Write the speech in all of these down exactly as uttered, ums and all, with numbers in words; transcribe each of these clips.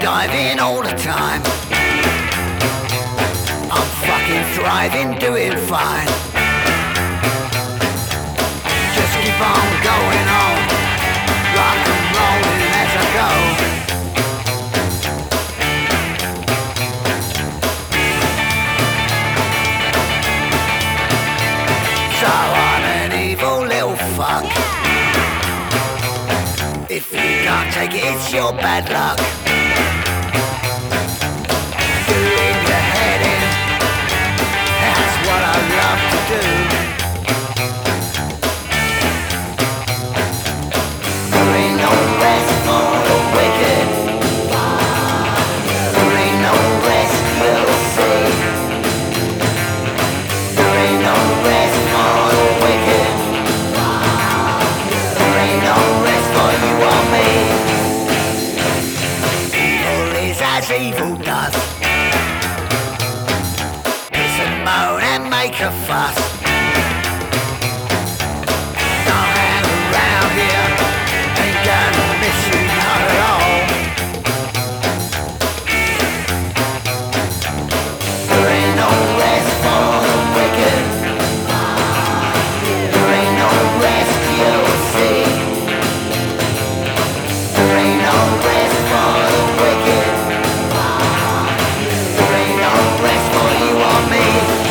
diving all the time. I'm fucking thriving, doing fine. Just keep on going on, rock and rolling as I go. So I'm an evil little fuck. If you can't take it, it's your bad luck. Doing your head in, that's what I love to do. There ain't no rest for the wicked. There ain't no rest, you'll see. There ain't no rest for the wicked. There ain't no rest for you or me. Evil is as evil does. Piss and moan and make a fuss. Don't hang around here, ain't gonna miss you not at all. There ain't no rest for the wicked. There ain't no rest you'll see. There ain't no rest for the wicked. There ain't no rest for you or me.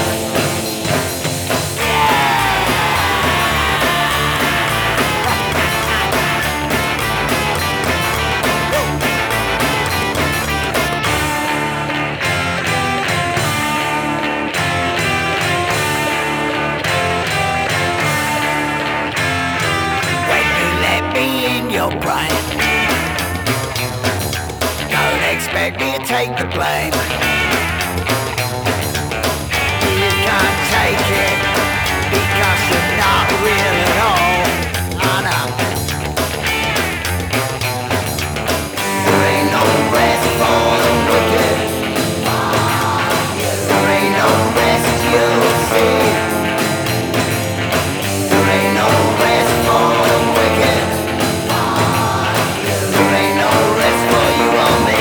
When you let me in your brain, don't expect me to take the blame. You can't take it because you're not real at all. I know. There ain't no rest for the wicked. There ain't no rest you'll see. There ain't no rest for the wicked. There ain't no rest for you or me.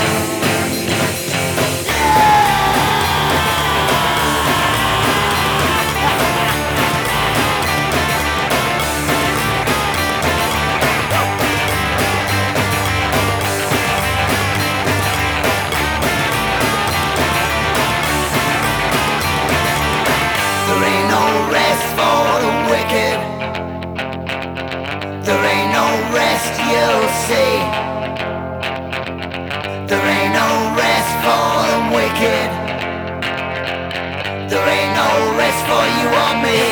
There ain't no rest for the wicked. There ain't no rest you'll see. There ain't no rest for the wicked. There ain't no rest for you or me.